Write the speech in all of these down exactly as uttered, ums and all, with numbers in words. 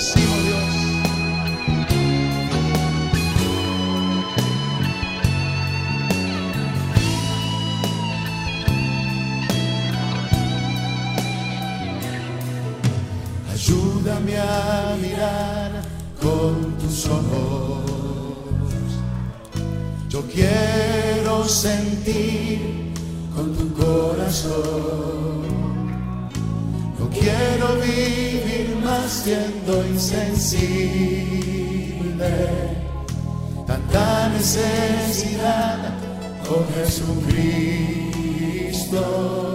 bendecimos, Dios. Ayúdame a mirar con tus ojos. Yo quiero sentir con tu corazón. No quiero vivir más siendo insensible. Tanta necesidad, oh Jesucristo.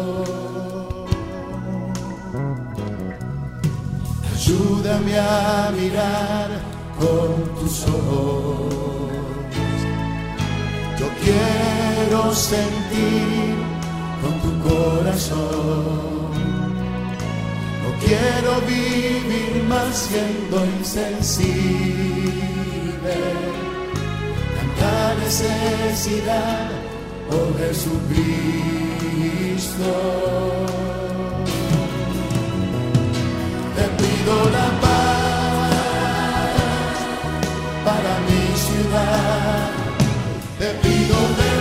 Ayúdame a mirar con tus ojos. Yo quiero sentir con tu corazón. No quiero vivir más siendo insensible. Tanta necesidad, oh Jesucristo. Te pido la paz para mi ciudad. Te pido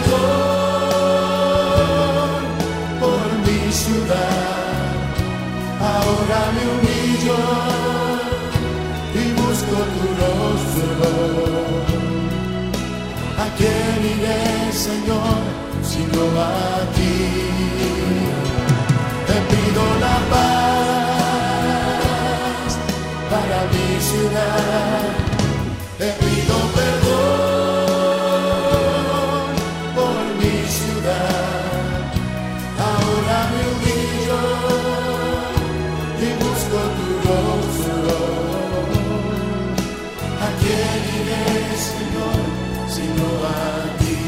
perdón por mi ciudad. Ahora me humillo y busco tu rostro. ¿A quién iré, Señor, sino a ti? Te pido la paz para mi ciudad. Te pido perdón por mi ciudad. Ahora me humillo y busco tu rostro. ¿A quién iré, Señor, sino a ti?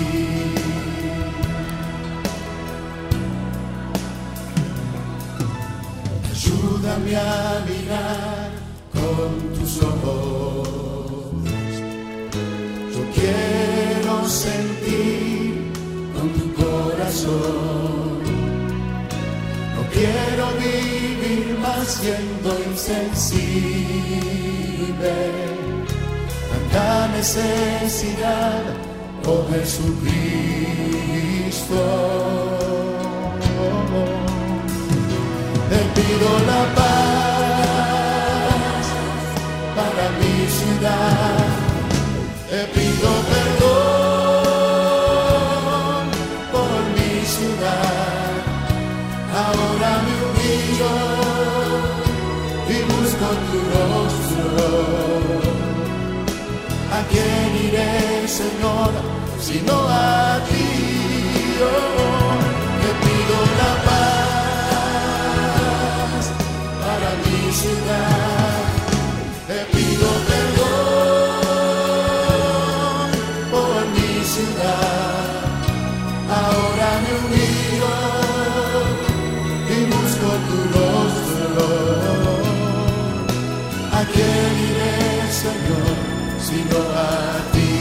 Ayúdame a mirar con tus ojos. Yo quiero sentir con tu corazón. No quiero vivir más siendo insensible. Tanta necesidad, oh Jesucristo. Te pido la paz para mi ciudad. Te pido perdón por mi ciudad. Ahora me humillo y busco tu rostro. ¿A quién iré, Señor, sino a ti? Oh, te pido la paz para mi ciudad. Te pido perdón por mi ciudad. Ahora me humillo y busco tu rostro. ¿A quién iré, Señor, sino a ti?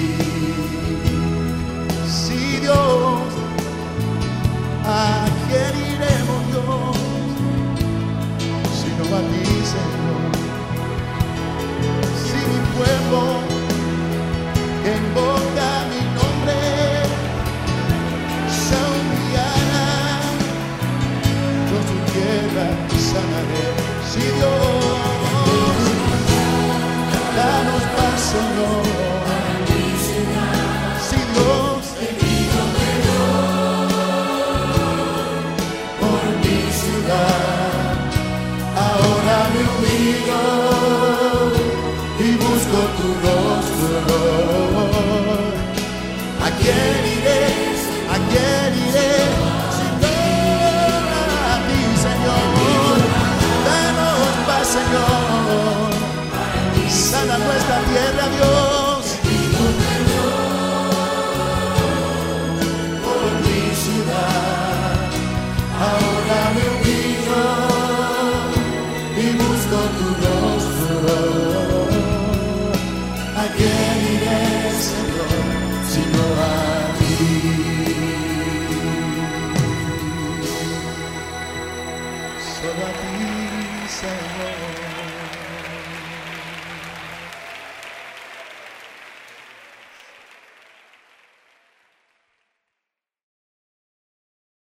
Sí, Dios, ¿a quién iremos, Dios, sino a ti, Señor? Si mi pueblo que invoca mi nombre se humillara, yo su tierra sanaré. Si Dios, danos paz, Señor. Si Dios, te pido perdón por mi ciudad. Ahora me humillo y busco tu rostro. ¿A quién iré? ¿A quién iré? Si no a ti, Señor. Danos paz, Señor. Sana nuestra tierra, Dios. Pido perdón por mi ciudad. Ahora me humillo y busco tu rostro. ¿A quién